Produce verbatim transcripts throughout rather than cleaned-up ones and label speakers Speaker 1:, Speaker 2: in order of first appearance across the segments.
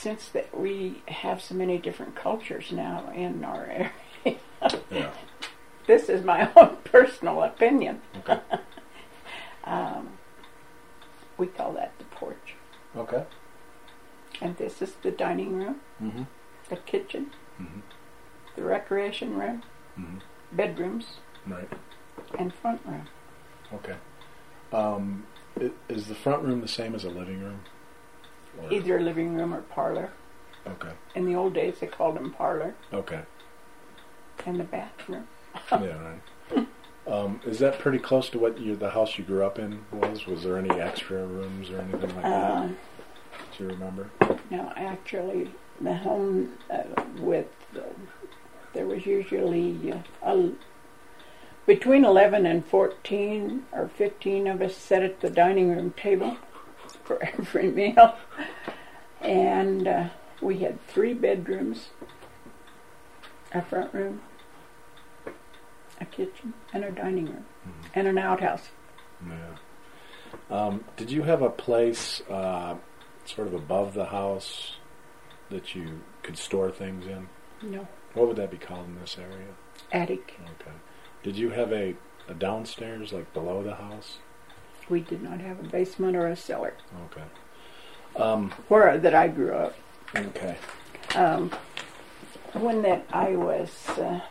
Speaker 1: since that we have so many different cultures now in our area,
Speaker 2: Yeah.
Speaker 1: this is my own personal opinion.
Speaker 2: Okay.
Speaker 1: um, we call that the porch.
Speaker 2: Okay.
Speaker 1: And this is the dining room,
Speaker 2: Mm-hmm.
Speaker 1: the kitchen,
Speaker 2: Mm-hmm.
Speaker 1: the recreation room,
Speaker 2: Mm-hmm.
Speaker 1: bedrooms,
Speaker 2: Right.
Speaker 1: and front room.
Speaker 2: Okay. Um, i- is the front room the same as a living room? Or-
Speaker 1: Either living room or parlor.
Speaker 2: Okay.
Speaker 1: In the old days, they called them parlor.
Speaker 2: Okay.
Speaker 1: And the bathroom.
Speaker 2: Yeah, right. Um, is that pretty close to what you, the house you grew up in was? Was there any extra rooms or anything like that?
Speaker 1: Uh,
Speaker 2: Do you remember?
Speaker 1: no, actually, the home uh, with, uh, there was usually uh, a, between eleven and fourteen or fifteen of us sat at the dining room table for every meal. And uh, we had three bedrooms, a front room, a kitchen, and a dining room,
Speaker 2: Mm-hmm.
Speaker 1: and an outhouse.
Speaker 2: Yeah. Um, did you have a place uh, sort of above the house that you could store things in?
Speaker 1: No,
Speaker 2: What would that be called in this area?
Speaker 1: attic.
Speaker 2: Okay. Did you have a, a downstairs, like below the house?
Speaker 1: We did not have a basement or a cellar
Speaker 2: Okay. Um,
Speaker 1: where that I grew up.
Speaker 2: okay.
Speaker 1: Um, when that I was, uh,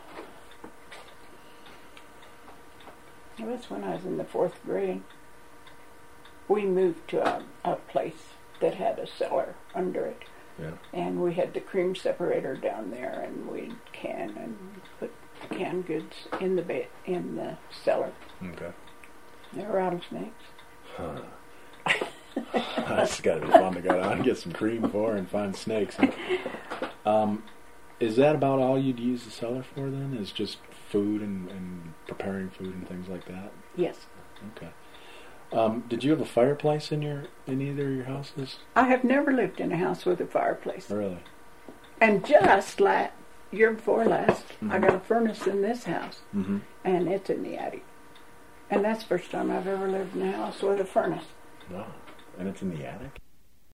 Speaker 1: it was when I was in the fourth grade. We moved to a, a place that had a cellar under it,
Speaker 2: Yeah.
Speaker 1: and we had the cream separator down there, and we'd can and put canned goods in the ba- in the cellar.
Speaker 2: Okay.
Speaker 1: There were rattlesnakes.
Speaker 2: Huh. That's got to be fun to go down and get some cream for and find snakes. Um, is that about all you'd use the cellar for then? Is just food and, and preparing food and things like that?
Speaker 1: Yes,
Speaker 2: Okay. Um, did you have a fireplace in your in either of your houses?
Speaker 1: I have never lived in a house with a fireplace.
Speaker 2: Really?
Speaker 1: And just la year before last, I
Speaker 2: Mhm.
Speaker 1: got a furnace in this house,
Speaker 2: Mm-hmm.
Speaker 1: and it's in the attic. And that's the first time I've ever lived in a house with a furnace.
Speaker 2: Wow. And it's in the attic?